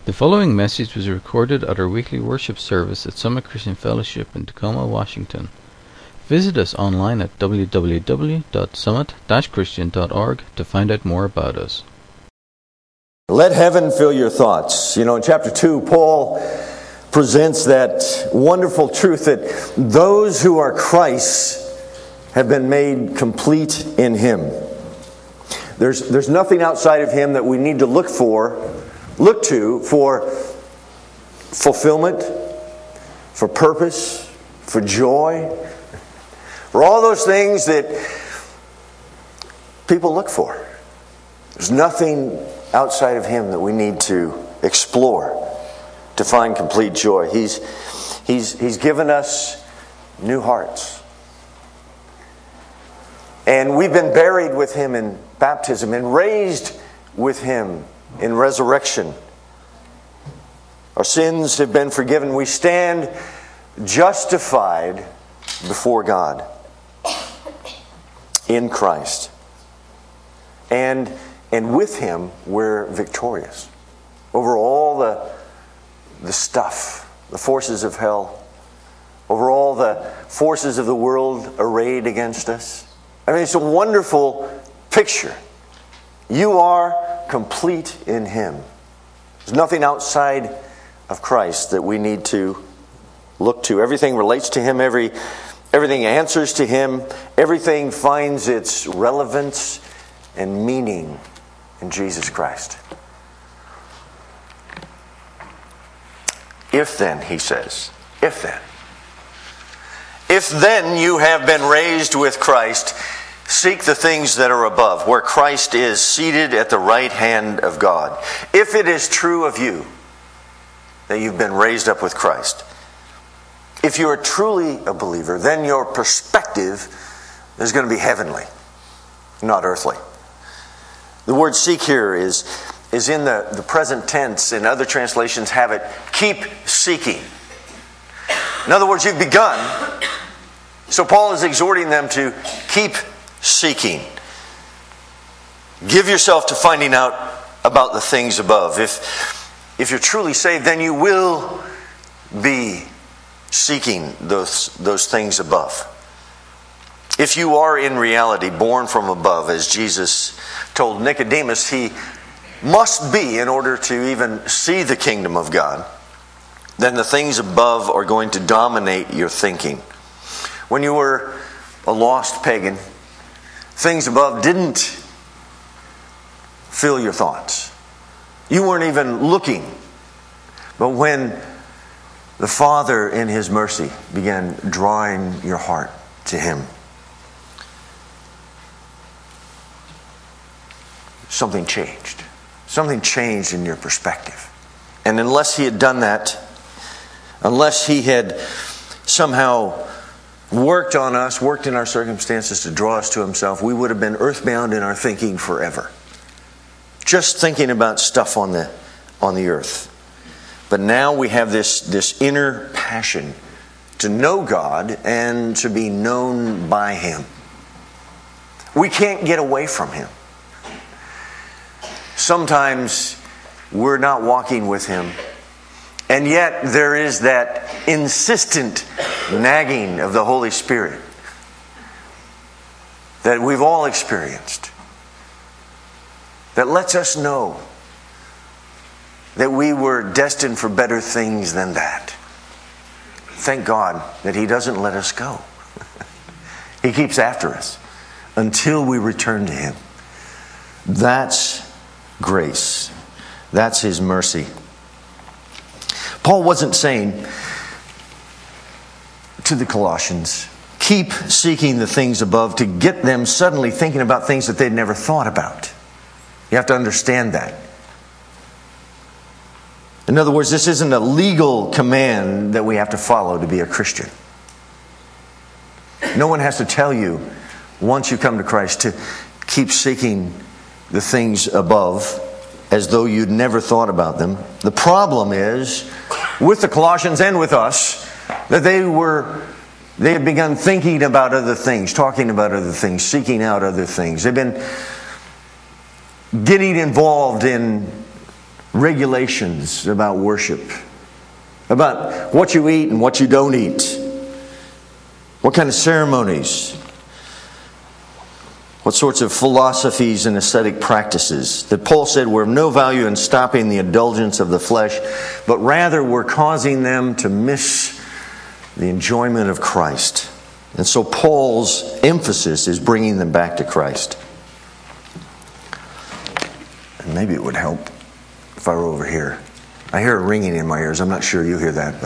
The following message was recorded at our weekly worship service at Summit Christian Fellowship in Tacoma, Washington. Visit us online at www.summit-christian.org to find out more about us. Let heaven fill your thoughts. In chapter 2, Paul presents that wonderful truth that those who are Christ's have been made complete in Him. There's nothing outside of Him that we need to look to for fulfillment, for purpose, for joy, for all those things that people look for. There's nothing outside of Him that we need to explore to find complete joy. He's given us new hearts. And we've been buried with Him in baptism and raised with Him in resurrection. Our sins have been forgiven. We stand justified before God in Christ. And with Him we're victorious over all the stuff, the forces of hell, over all the forces of the world arrayed against us. I mean, it's a wonderful picture. You are complete in Him. There's nothing outside of Christ that we need to look to. Everything relates to Him. Everything answers to Him. Everything finds its relevance and meaning in Jesus Christ. If then, he says, if then you have been raised with Christ, seek the things that are above, where Christ is seated at the right hand of God. If it is true of you that you've been raised up with Christ, if you are truly a believer, then your perspective is going to be heavenly, not earthly. The word seek here is in the present tense, and other translations have it, keep seeking. In other words, you've begun. So Paul is exhorting them to keep seeking. Give yourself to finding out about the things above. If you're truly saved, then you will be seeking those things above. If you are in reality born from above, as Jesus told Nicodemus he must be in order to even see the kingdom of God, then the things above are going to dominate your thinking. When you were a lost pagan, things above didn't fill your thoughts. You weren't even looking. But when the Father in His mercy began drawing your heart to Him, something changed. Something changed in your perspective. And unless He had done that, unless He had somehow worked on us, worked in our circumstances to draw us to Himself, we would have been earthbound in our thinking forever. Just thinking about stuff on the earth. But now we have this inner passion to know God and to be known by Him. We can't get away from Him. Sometimes we're not walking with Him, and yet there is that insistent nagging of the Holy Spirit that we've all experienced, that lets us know that we were destined for better things than that. Thank God that He doesn't let us go. He keeps after us until we return to Him. That's grace. That's His mercy. Paul wasn't saying to the Colossians, keep seeking the things above, to get them suddenly thinking about things that they'd never thought about. You have to understand that. In other words, this isn't a legal command that we have to follow to be a Christian. No one has to tell you, once you come to Christ, to keep seeking the things above as though you'd never thought about them. The problem is, with the Colossians and with us, that they had begun thinking about other things, talking about other things, seeking out other things. They've been getting involved in regulations about worship, about what you eat and what you don't eat, what kind of ceremonies, what sorts of philosophies and ascetic practices that Paul said were of no value in stopping the indulgence of the flesh, but rather were causing them to miss the enjoyment of Christ. And so Paul's emphasis is bringing them back to Christ. And maybe it would help if I were over here. I hear a ringing in my ears. I'm not sure you hear that,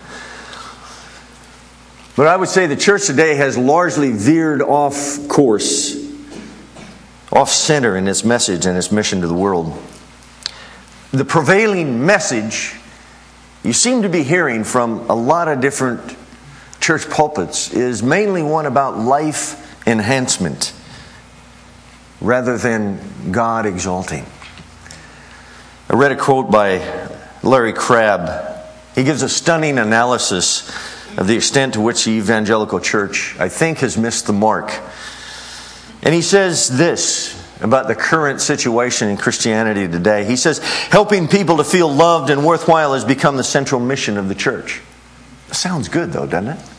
but I would say the church today has largely veered off course, off center in its message and its mission to the world. The prevailing message you seem to be hearing from a lot of different church pulpits is mainly one about life enhancement rather than God exalting. I read a quote by Larry Crabb. He gives a stunning analysis of the extent to which the evangelical church, I think, has missed the mark. And he says this about the current situation in Christianity today. He says, helping people to feel loved and worthwhile has become the central mission of the church. Sounds good though, doesn't it?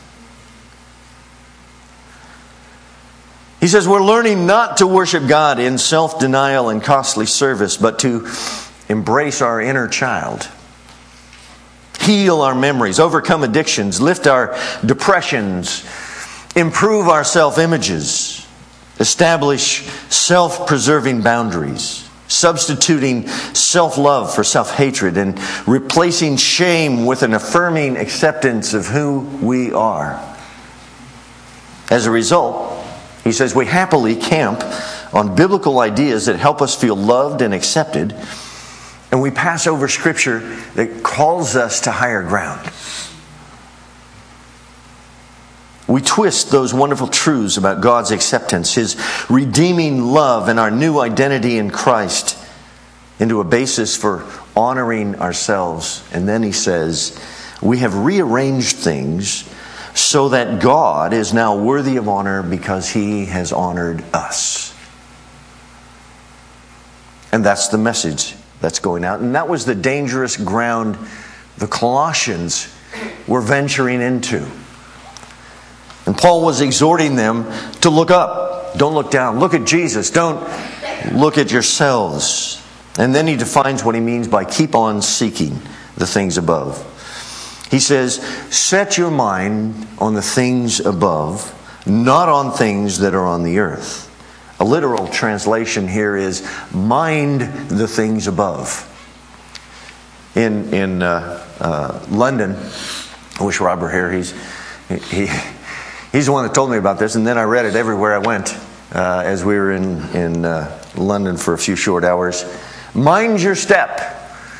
He says, we're learning not to worship God in self-denial and costly service, but to embrace our inner child, heal our memories, overcome addictions, lift our depressions, improve our self-images, establish self-preserving boundaries, substituting self-love for self-hatred, and replacing shame with an affirming acceptance of who we are. As a result, he says, we happily camp on biblical ideas that help us feel loved and accepted, and we pass over Scripture that calls us to higher ground. We twist those wonderful truths about God's acceptance, His redeeming love, and our new identity in Christ into a basis for honoring ourselves. And then he says, we have rearranged things so that God is now worthy of honor because He has honored us. And that's the message that's going out. And that was the dangerous ground the Colossians were venturing into. And Paul was exhorting them to look up. Don't look down. Look at Jesus. Don't look at yourselves. And then he defines what he means by keep on seeking the things above. He says, set your mind on the things above, not on things that are on the earth. A literal translation here is mind the things above. In London, I wish Rob were here. He's the one that told me about this, and then I read it everywhere I went as we were in London for a few short hours. Mind your step.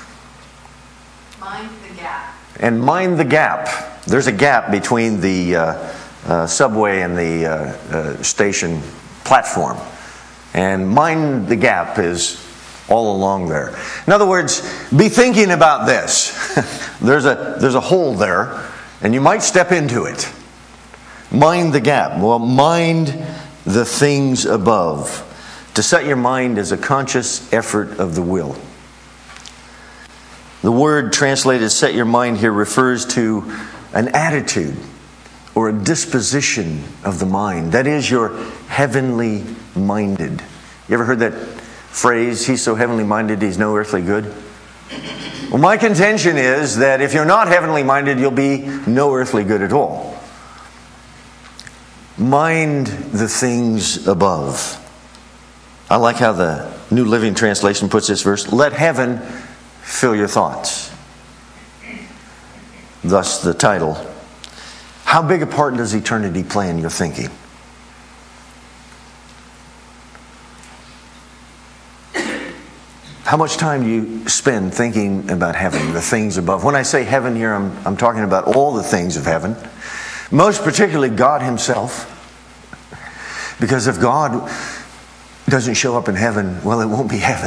Mind the gap. And mind the gap. There's a gap between the subway and the station platform. And mind the gap is all along there. In other words, be thinking about this. There's a hole there, and you might step into it. Mind the gap. Well, mind the things above. To set your mind is a conscious effort of the will. The word translated set your mind here refers to an attitude or a disposition of the mind. That is, you're heavenly minded. You ever heard that phrase, he's so heavenly minded he's no earthly good? Well, my contention is that if you're not heavenly minded, you'll be no earthly good at all. Mind the things above. I like how the New Living Translation puts this verse. Let heaven fill your thoughts. Thus the title. How big a part does eternity play in your thinking? How much time do you spend thinking about heaven, the things above? When I say heaven here, I'm talking about all the things of heaven. Most particularly God Himself. Because if God doesn't show up in heaven, well, it won't be heaven.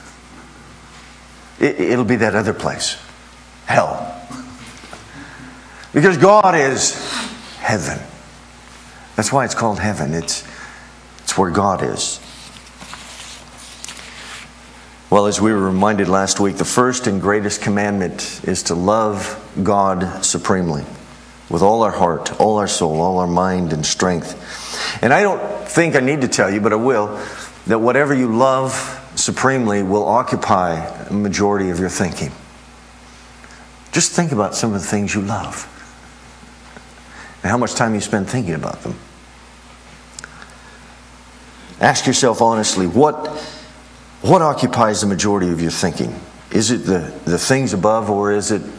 It'll be that other place. Hell. Because God is heaven. That's why it's called heaven. It's where God is. Well, as we were reminded last week, the first and greatest commandment is to love God supremely with all our heart, all our soul, all our mind and strength. And I don't think I need to tell you, but I will, that whatever you love supremely will occupy a majority of your thinking. Just think about some of the things you love and how much time you spend thinking about them. Ask yourself honestly, what occupies the majority of your thinking? Is it the things above, or is it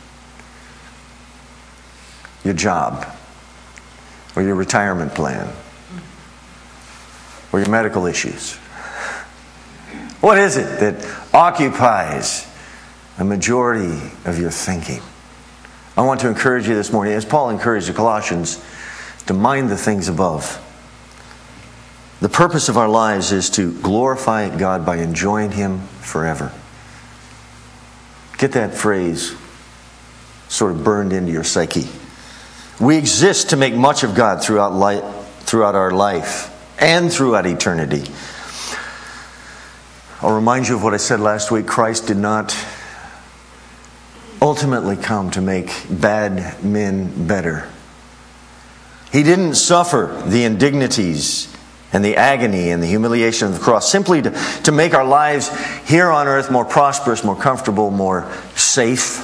your job, or your retirement plan, or your medical issues? What is it that occupies a majority of your thinking? I want to encourage you this morning, as Paul encouraged the Colossians, to mind the things above. The purpose of our lives is to glorify God by enjoying Him forever. Get that phrase sort of burned into your psyche. We exist to make much of God throughout our life and throughout eternity. I'll remind you of what I said last week. Christ did not ultimately come to make bad men better. He didn't suffer the indignities and the agony and the humiliation of the cross simply to make our lives here on earth more prosperous, more comfortable, more safe,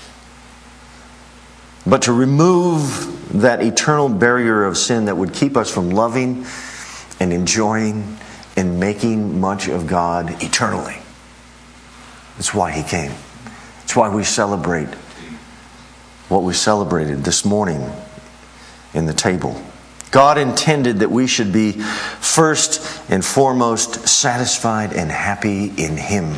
but to remove that eternal barrier of sin that would keep us from loving and enjoying and making much of God eternally. That's why He came. That's why we celebrate what we celebrated this morning in the table. God intended that we should be first and foremost satisfied and happy in Him.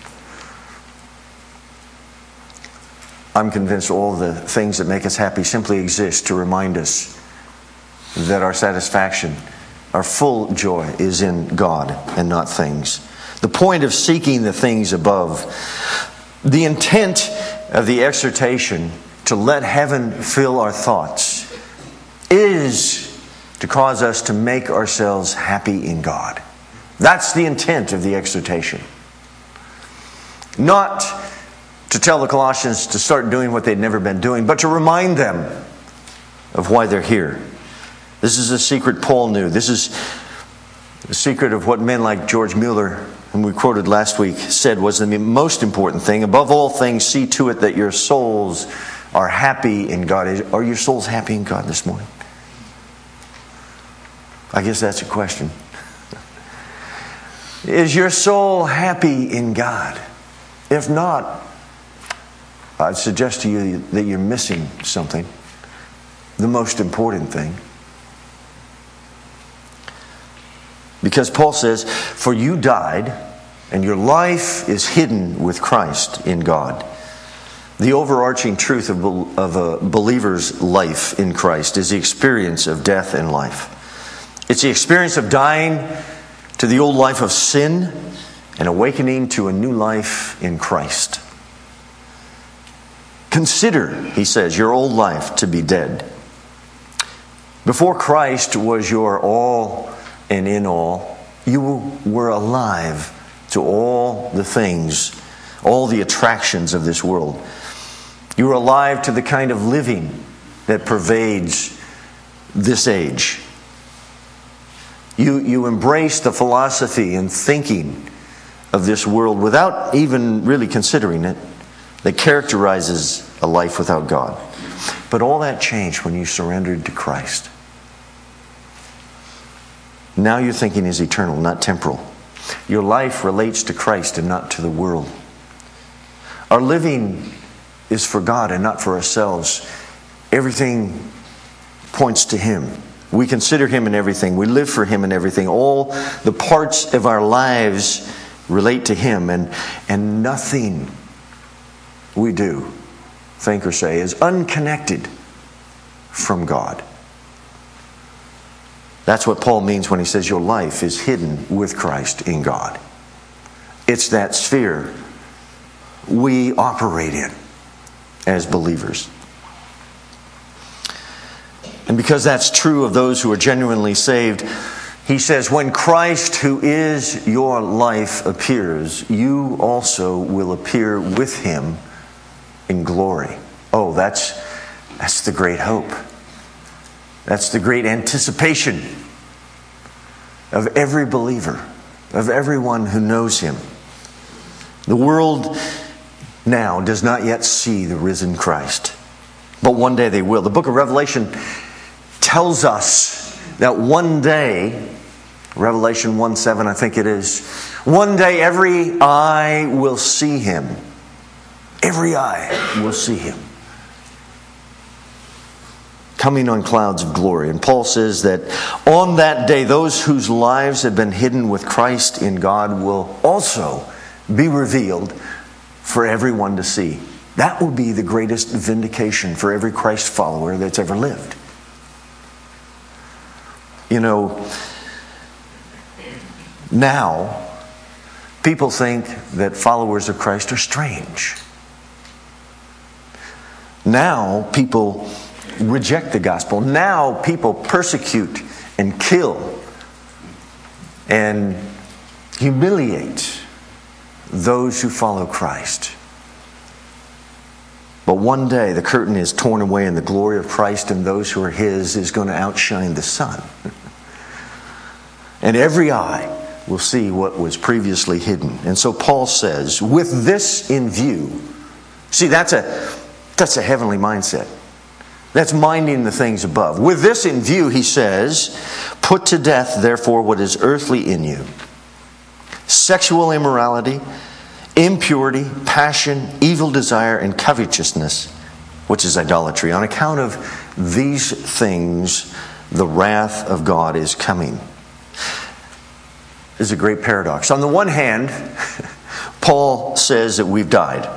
I'm convinced all the things that make us happy simply exist to remind us that our satisfaction, our full joy, is in God and not things. The point of seeking the things above, the intent of the exhortation to let heaven fill our thoughts, is to cause us to make ourselves happy in God. That's the intent of the exhortation. Not to tell the Colossians to start doing what they'd never been doing, but to remind them of why they're here. This is a secret Paul knew. This is the secret of what men like George Mueller, whom we quoted last week, said was the most important thing. Above all things, see to it that your souls are happy in God. Are your souls happy in God this morning? I guess that's a question. Is your soul happy in God? If not, I'd suggest to you that you're missing something. The most important thing. Because Paul says, for you died, and your life is hidden with Christ in God. The overarching truth of a believer's life in Christ is the experience of death and life. It's the experience of dying to the old life of sin and awakening to a new life in Christ. Consider, he says, your old life to be dead. Before Christ was your all and in all, you were alive to all the things, all the attractions of this world. You were alive to the kind of living that pervades this age. You embrace the philosophy and thinking of this world without even really considering it, that characterizes a life without God. But all that changed when you surrendered to Christ. Now your thinking is eternal, not temporal. Your life relates to Christ and not to the world. Our living is for God and not for ourselves. Everything points to Him. We consider Him in everything. We live for Him in everything. All the parts of our lives relate to Him, and nothing we do, think or say, is unconnected from God. That's what Paul means when he says your life is hidden with Christ in God. It's that sphere we operate in as believers. And because that's true of those who are genuinely saved, He says, when Christ, who is your life, appears, you also will appear with him in glory. Oh, that's the great hope. That's the great anticipation of every believer, of everyone who knows him. The world now does not yet see the risen Christ, but one day they will. The book of Revelation tells us that one day, Revelation 1:7, I think it is, one day every eye will see him. Every eye will see him, coming on clouds of glory. And Paul says that on that day, those whose lives have been hidden with Christ in God will also be revealed for everyone to see. That will be the greatest vindication for every Christ follower that's ever lived. You know, now people think that followers of Christ are strange. Now people reject the gospel. Now people persecute and kill and humiliate those who follow Christ. But one day the curtain is torn away and the glory of Christ and those who are his is going to outshine the sun. And every eye will see what was previously hidden. And so Paul says, with this in view, see, that's a heavenly mindset. That's minding the things above. With this in view, he says, put to death, therefore, what is earthly in you. Sexual immorality, impurity, passion, evil desire, and covetousness, which is idolatry. On account of these things, the wrath of God is coming. This is a great paradox. On the one hand, Paul says that we've died.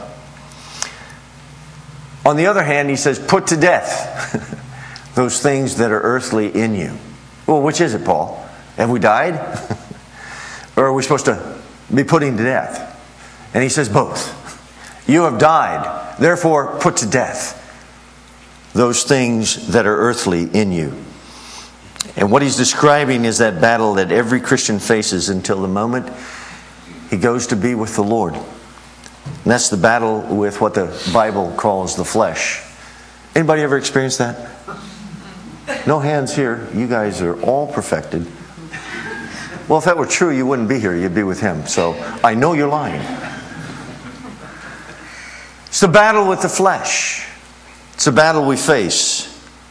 On the other hand, he says, put to death those things that are earthly in you. Well, which is it, Paul? Have we died? Or are we supposed to be putting to death? And he says both. You have died, therefore put to death those things that are earthly in you. And what he's describing is that battle that every Christian faces until the moment he goes to be with the Lord. And that's the battle with what the Bible calls the flesh. Anybody ever experienced that? No hands here. You guys are all perfected. Well, if that were true, you wouldn't be here. You'd be with him. So I know you're lying. It's the battle with the flesh. It's a battle we face.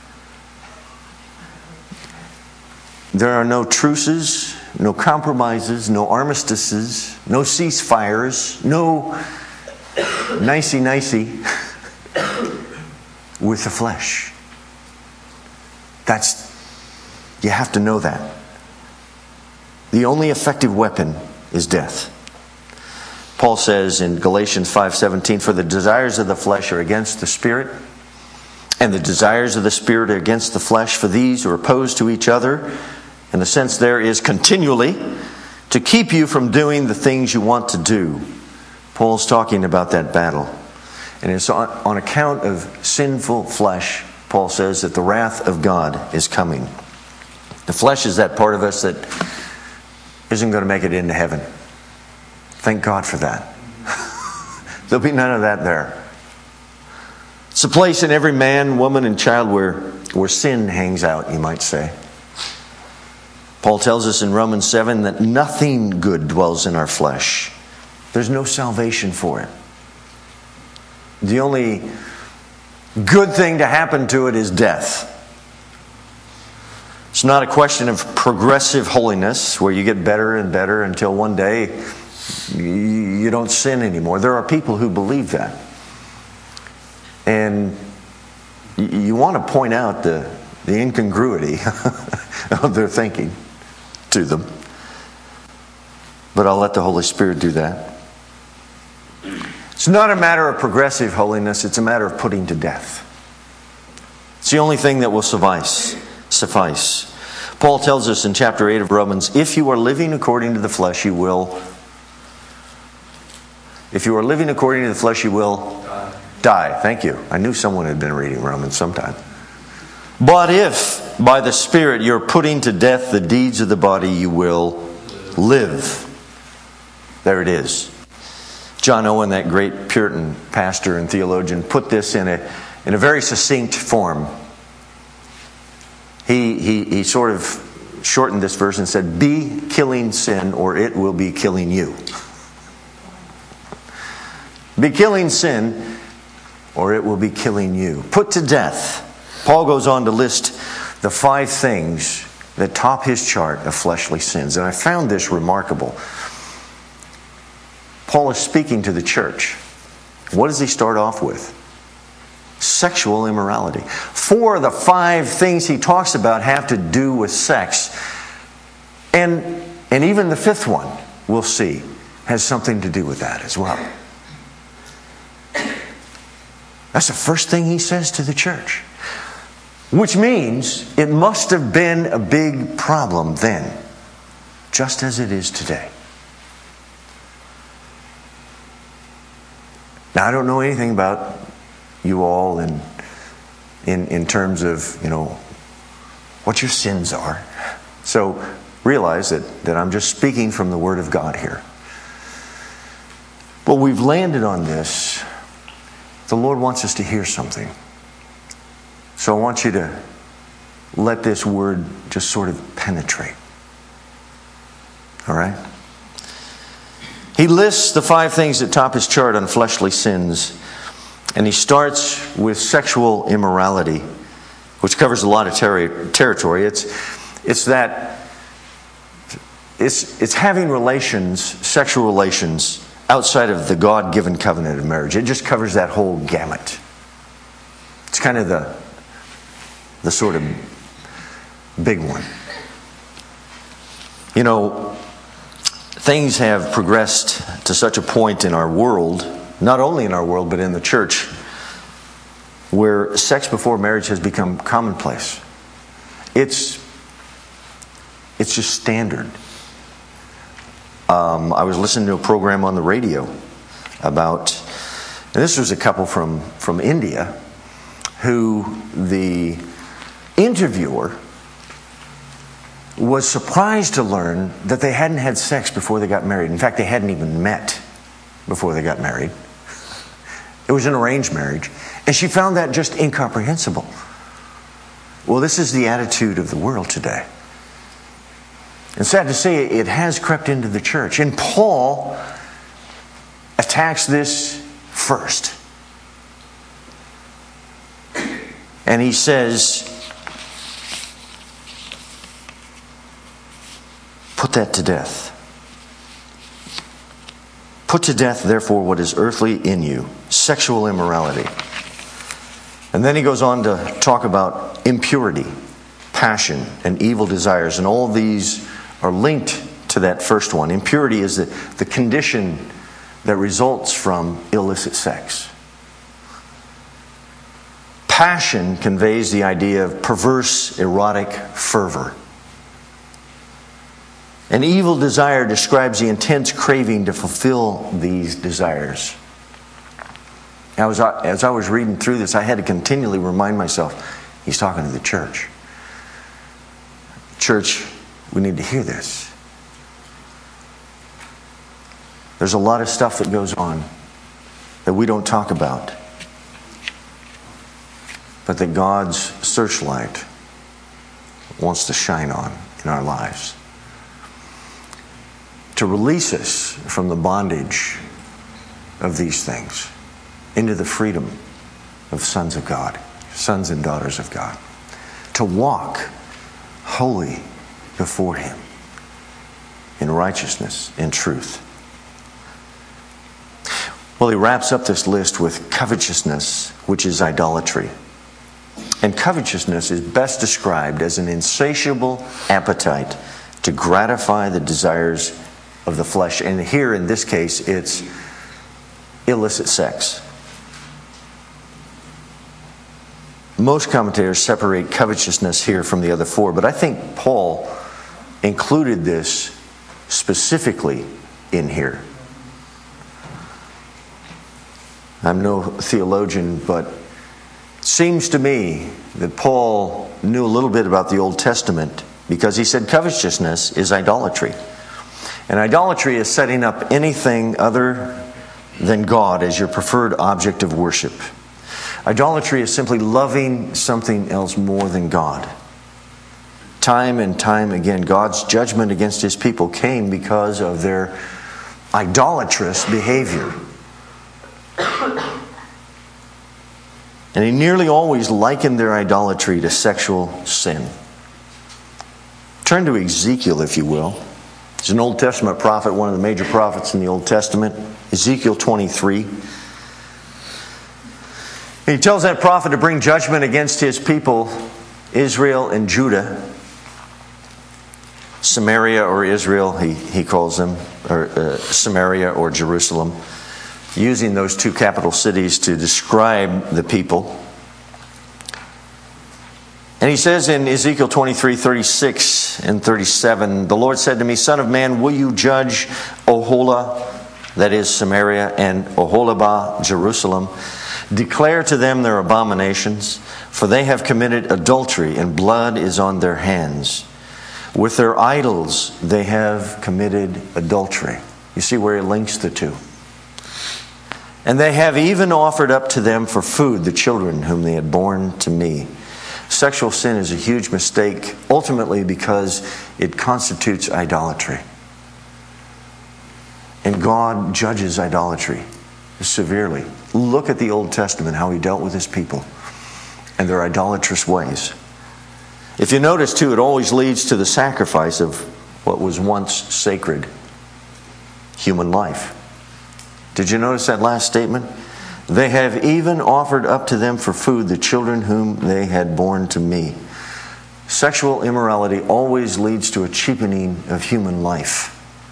There are no truces, no compromises, no armistices, no ceasefires, no nicey-nicey with the flesh. You have to know that. The only effective weapon is death. Paul says in Galatians 5:17, for the desires of the flesh are against the Spirit, and the desires of the Spirit are against the flesh, for these are opposed to each other. And the sense there is continually to keep you from doing the things you want to do. Paul's talking about that battle. And it's on account of sinful flesh, Paul says, that the wrath of God is coming. The flesh is that part of us that isn't going to make it into heaven. Thank God for that. There'll be none of that there. It's a place in every man, woman, and child where sin hangs out, you might say. Paul tells us in Romans 7 that nothing good dwells in our flesh. There's no salvation for it. The only good thing to happen to it is death. It's not a question of progressive holiness where you get better and better until one day you don't sin anymore. There are people who believe that. And you want to point out the incongruity of their thinking to them. But I'll let the Holy Spirit do that. It's not a matter of progressive holiness, it's a matter of putting to death. It's the only thing that will suffice. Paul tells us in chapter 8 of Romans, if you are living according to the flesh, you will... If you are living according to the flesh, you will die. Thank you. I knew someone had been reading Romans sometime. But if by the Spirit you're putting to death the deeds of the body, you will live. There it is. John Owen, that great Puritan pastor and theologian, put this in a very succinct form. He sort of shortened this verse and said, be killing sin or it will be killing you. Be killing sin or it will be killing you. Put to death. Paul goes on to list the 5 things that top his chart of fleshly sins. And I found this remarkable. Paul is speaking to the church. What does he start off with? Sexual immorality. 4 of the 5 things he talks about have to do with sex. And even the 5th one, we'll see, has something to do with that as well. That's the first thing he says to the church. Which means it must have been a big problem then, just as it is today. Now, I don't know anything about you all in terms of, what your sins are. So realize that I'm just speaking from the Word of God here. But we've landed on this. The Lord wants us to hear something. So I want you to let this word just sort of penetrate. All right? He lists the 5 things that top his chart on fleshly sins. And he starts with sexual immorality, which covers a lot of territory. It's having relations, sexual relations, outside of the God-given covenant of marriage. It just covers that whole gamut. It's kind of the sort of big one. Things have progressed to such a point in our world, not only in our world, but in the church, where sex before marriage has become commonplace. It's just standard. I was listening to a program on the radio about, and this was a couple from India, who the interviewer was surprised to learn that they hadn't had sex before they got married. In fact, they hadn't even met before they got married. It was an arranged marriage. And she found that just incomprehensible. Well, this is the attitude of the world today. And sad to say, it has crept into the church. And Paul attacks this first. And he says, put that to death. Put to death, therefore, what is earthly in you, sexual immorality. And then he goes on to talk about impurity, passion, and evil desires. And all these are linked to that first one. Impurity is the condition that results from illicit sex. Passion conveys the idea of perverse, erotic fervor. An evil desire describes the intense craving to fulfill these desires. As I was reading through this, I had to continually remind myself, he's talking to the church. Church, we need to hear this. There's a lot of stuff that goes on that we don't talk about, but that God's searchlight wants to shine on in our lives. To release us from the bondage of these things into the freedom of sons of God, sons and daughters of God. To walk holy before Him in righteousness and truth. Well, he wraps up this list with covetousness, which is idolatry. And covetousness is best described as an insatiable appetite to gratify the desires of the flesh. And here, in this case, it's illicit sex. Most commentators separate covetousness here from the other 4, but I think Paul included this specifically in here. I'm no theologian, but it seems to me that Paul knew a little bit about the Old Testament because he said covetousness is idolatry. And idolatry is setting up anything other than God as your preferred object of worship. Idolatry is simply loving something else more than God. Time and time again, God's judgment against His people came because of their idolatrous behavior. And He nearly always likened their idolatry to sexual sin. Turn to Ezekiel, if you will. He's an Old Testament prophet, one of the major prophets in the Old Testament. Ezekiel 23. He tells that prophet to bring judgment against his people, Israel and Judah. Samaria or Israel, he calls them, or Samaria or Jerusalem, using those two capital cities to describe the people. And he says in Ezekiel 23:36 and 37, the Lord said to me, Son of man, will you judge Oholah, that is Samaria, and Oholibah, Jerusalem? Declare to them their abominations, for they have committed adultery, and blood is on their hands. With their idols they have committed adultery. You see where he links the two. And they have even offered up to them for food the children whom they had borne to me. Sexual sin is a huge mistake, ultimately because it constitutes idolatry. And God judges idolatry severely. Look at the Old Testament, how He dealt with His people and their idolatrous ways. If you notice too, it always leads to the sacrifice of what was once sacred, human life. Did you notice that last statement? They have even offered up to them for food the children whom they had borne to me. Sexual immorality always leads to a cheapening of human life.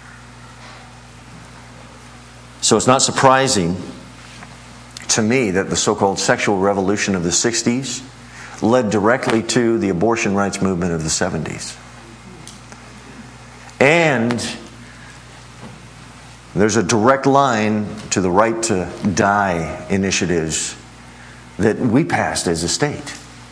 So it's not surprising to me that the so-called sexual revolution of the 60s led directly to the abortion rights movement of the 70s. And there's a direct line to the right to die initiatives that we passed as a state.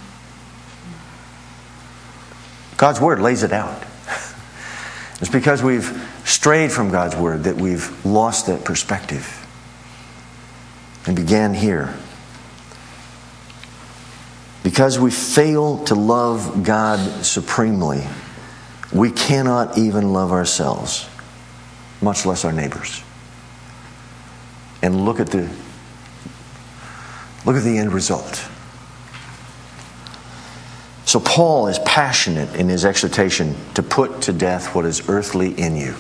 God's Word lays it out. It's because we've strayed from God's Word that we've lost that perspective. And began here. Because we fail to love God supremely, we cannot even love ourselves, much less our neighbors. And look at the end result. So Paul is passionate in his exhortation to put to death what is earthly in you.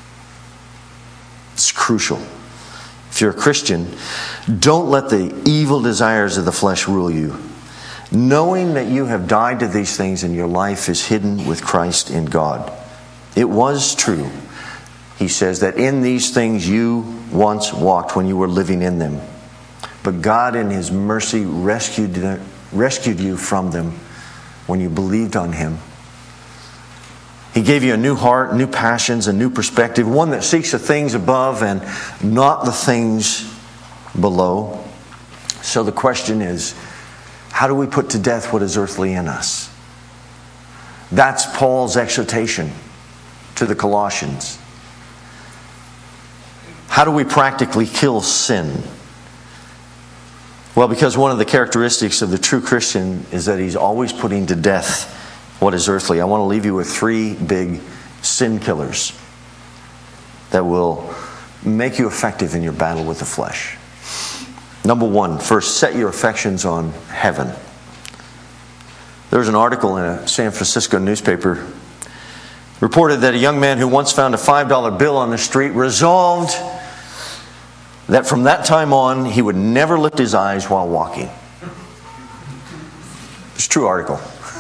It's crucial. If you're a Christian, don't let the evil desires of the flesh rule you. Knowing that you have died to these things and your life is hidden with Christ in God. It was true, he says, that in these things you once walked when you were living in them. But God in His mercy rescued you from them when you believed on Him. He gave you a new heart, new passions, a new perspective, one that seeks the things above and not the things below. So the question is, how do we put to death what is earthly in us? That's Paul's exhortation to the Colossians. How do we practically kill sin? Well, because one of the characteristics of the true Christian is that he's always putting to death what is earthly. I want to leave you with 3 big sin killers that will make you effective in your battle with the flesh. Number 1, first, set your affections on heaven. There was an article in a San Francisco newspaper reported that a young man who once found a $5 bill on the street resolved that from that time on he would never lift his eyes while walking. It's a true article.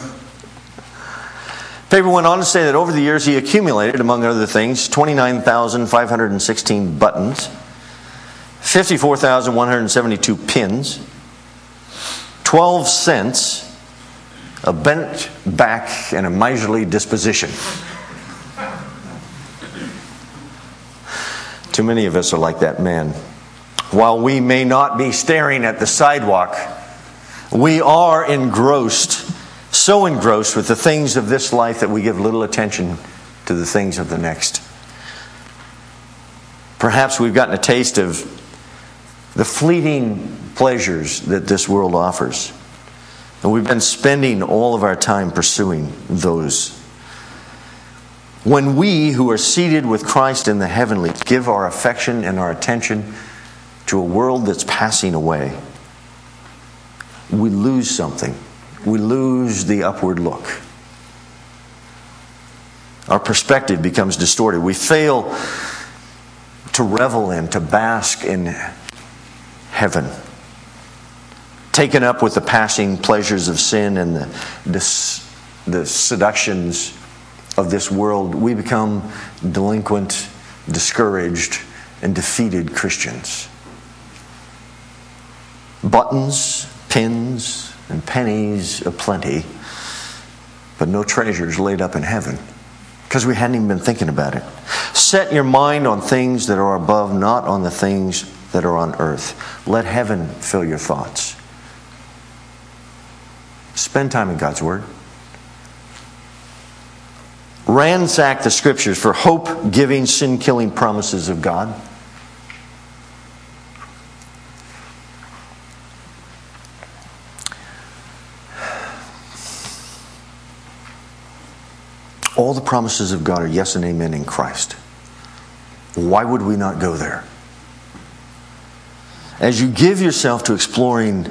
The paper went on to say that over the years he accumulated, among other things, 29,516 buttons, 54,172 pins, 12 cents, a bent back, and a miserly disposition. Too many of us are like that man. While we may not be staring at the sidewalk, we are engrossed So engrossed with the things of this life that we give little attention to the things of the next. Perhaps we've gotten a taste of the fleeting pleasures that this world offers. And we've been spending all of our time pursuing those. When we, who are seated with Christ in the heavenlies, give our affection and our attention to a world that's passing away, we lose something. We lose the upward look. Our perspective becomes distorted. We fail to revel in, to bask in heaven. Taken up with the passing pleasures of sin and the seductions of this world, we become delinquent, discouraged, and defeated Christians. Buttons, pins, and pennies aplenty, but no treasures laid up in heaven, because we hadn't even been thinking about it. Set your mind on things that are above, not on the things that are on earth. Let heaven fill your thoughts. Spend time in God's Word. Ransack the Scriptures for hope-giving, sin-killing promises of God. All the promises of God are yes and amen in Christ. Why would we not go there? As you give yourself to exploring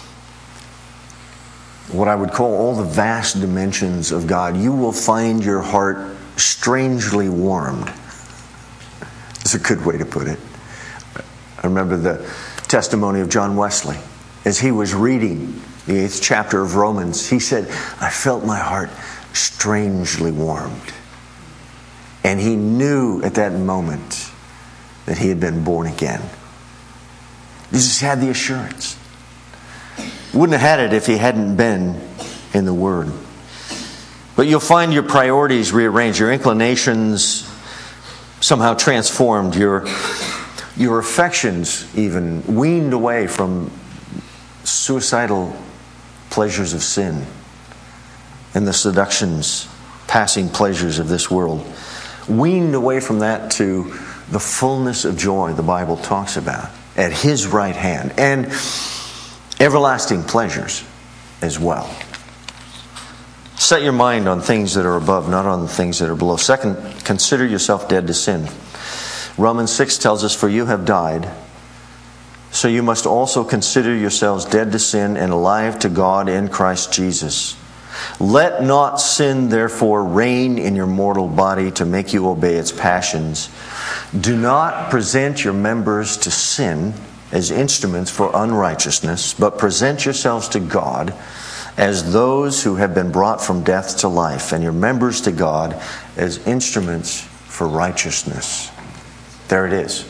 what I would call all the vast dimensions of God, you will find your heart strangely warmed. It's a good way to put it. I remember the testimony of John Wesley. As he was reading the 8th chapter of Romans, he said, I felt my heart strangely warmed. And he knew at that moment that he had been born again. He just had the assurance. Wouldn't have had it if he hadn't been in the Word. But you'll find your priorities rearranged, your inclinations somehow transformed, your affections even weaned away from suicidal pleasures of sin and the seductions, passing pleasures of this world. Weaned away from that to the fullness of joy the Bible talks about at His right hand, and everlasting pleasures as well. Set your mind on things that are above, not on the things that are below. Second, consider yourself dead to sin. Romans 6 tells us, for you have died, so you must also consider yourselves dead to sin and alive to God in Christ Jesus. Let not sin, therefore, reign in your mortal body to make you obey its passions. Do not present your members to sin as instruments for unrighteousness, but present yourselves to God as those who have been brought from death to life, and your members to God as instruments for righteousness. There it is.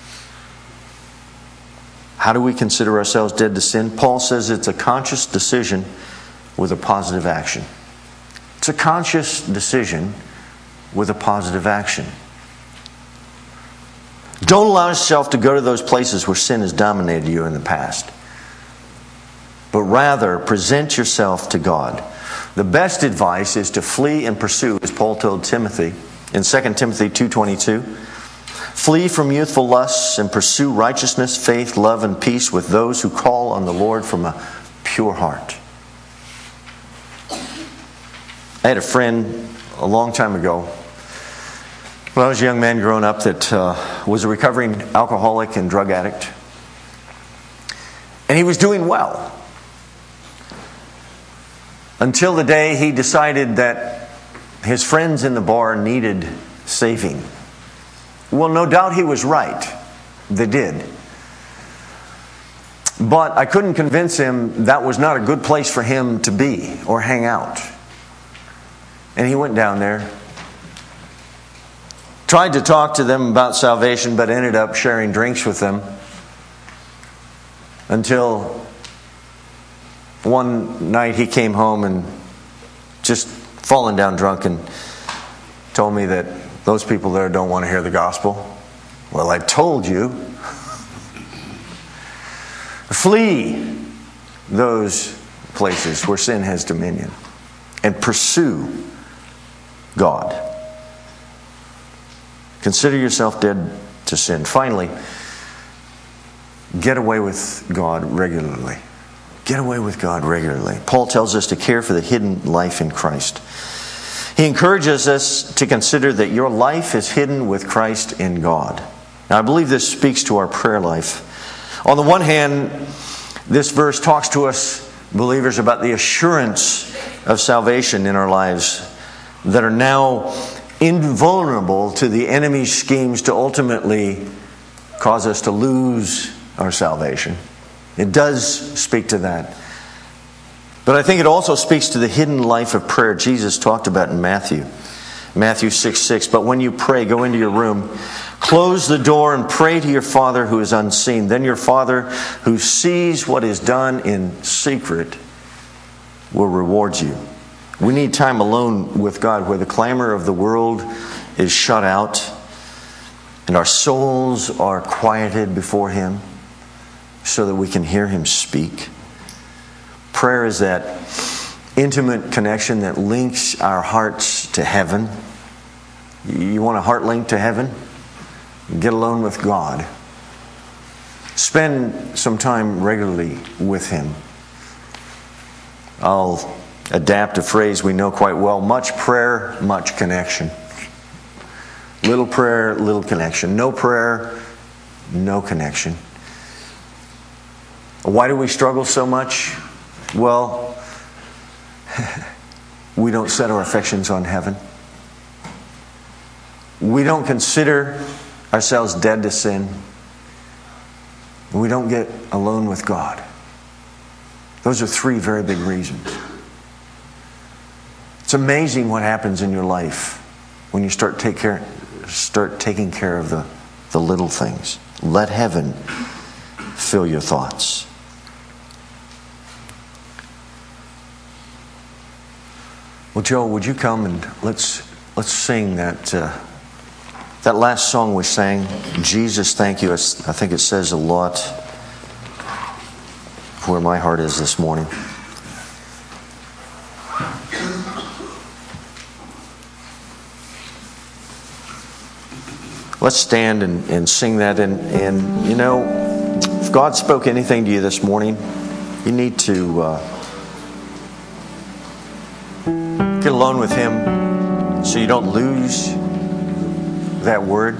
How do we consider ourselves dead to sin? Paul says it's a conscious decision with a positive action. It's a conscious decision with a positive action. Don't allow yourself to go to those places where sin has dominated you in the past, but rather present yourself to God. The best advice is to flee and pursue, as Paul told Timothy in 2 Timothy 2:22. Flee from youthful lusts and pursue righteousness, faith, love, and peace with those who call on the Lord from a pure heart. I had a friend a long time ago, when I was a young man growing up, that was a recovering alcoholic and drug addict. And he was doing well, until the day he decided that his friends in the bar needed saving. Well, no doubt he was right. They did. But I couldn't convince him that was not a good place for him to be or hang out. And he went down there, tried to talk to them about salvation, but ended up sharing drinks with them until one night he came home and just fallen down drunk and told me that those people there don't want to hear the gospel. Well, I told you. Flee those places where sin has dominion. and pursue God. Consider yourself dead to sin. Finally, get away with God regularly. Get away with God regularly. Paul tells us to care for the hidden life in Christ. He encourages us to consider that your life is hidden with Christ in God. Now, I believe this speaks to our prayer life. On the one hand, this verse talks to us believers about the assurance of salvation in our lives that are now invulnerable to the enemy's schemes to ultimately cause us to lose our salvation. It does speak to that. But I think it also speaks to the hidden life of prayer Jesus talked about in Matthew 6:6. But when you pray, go into your room, close the door and pray to your Father who is unseen. Then your Father who sees what is done in secret will reward you. We need time alone with God where the clamor of the world is shut out and our souls are quieted before Him so that we can hear Him speak. Prayer is that intimate connection that links our hearts to heaven. You want a heart link to heaven? Get alone with God. Spend some time regularly with Him. I'll adapt a phrase we know quite well. Much prayer, much connection. Little prayer, little connection. No prayer, no connection. Why do we struggle so much? Well, we don't set our affections on heaven. We don't consider ourselves dead to sin. We don't get alone with God. Those are three very big reasons. It's amazing what happens in your life when you start taking care of the little things. Let heaven fill your thoughts. Well, Joe, would you come and let's sing that last song we sang, Jesus, Thank You. I think it says a lot where my heart is this morning. Let's stand and sing that. And you know, if God spoke anything to you this morning, you need to get alone with Him so you don't lose that word.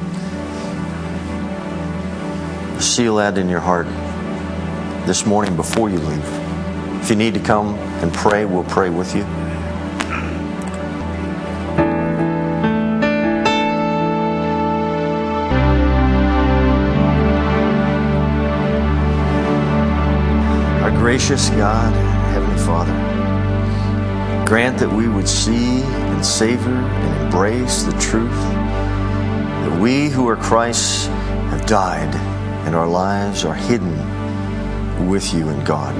Seal that in your heart this morning before you leave. If you need to come and pray, we'll pray with you. Our gracious God, Heavenly Father, grant that we would see and savor and embrace the truth that we who are Christ's have died and our lives are hidden with you in God.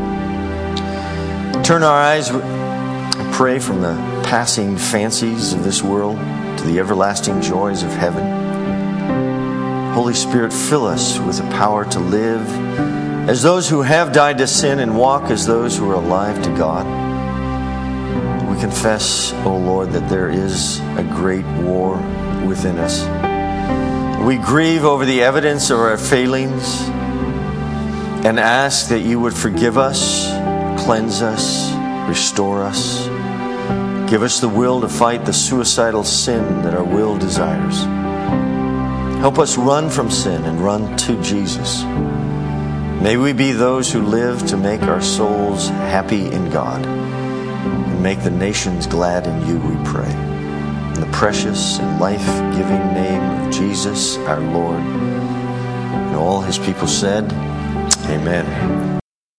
Turn our eyes and pray from the passing fancies of this world to the everlasting joys of heaven. Holy Spirit, fill us with the power to live as those who have died to sin and walk as those who are alive to God. We confess, O Lord, that there is a great war within us. We grieve over the evidence of our failings and ask that you would forgive us, cleanse us, restore us. Give us the will to fight the suicidal sin that our will desires. Help us run from sin and run to Jesus. May we be those who live to make our souls happy in God and make the nations glad in you, we pray. In the precious and life-giving name of Jesus, our Lord. And all His people said, Amen.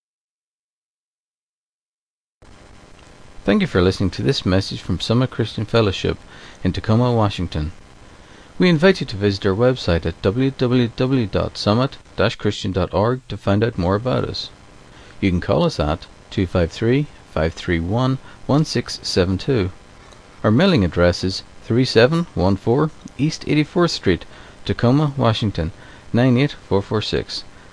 Thank you for listening to this message from Summit Christian Fellowship in Tacoma, Washington. We invite you to visit our website at www.summit-christian.org to find out more about us. You can call us at 253-531-1672. Our mailing address is 3714 East 84th Street, Tacoma, Washington 98446.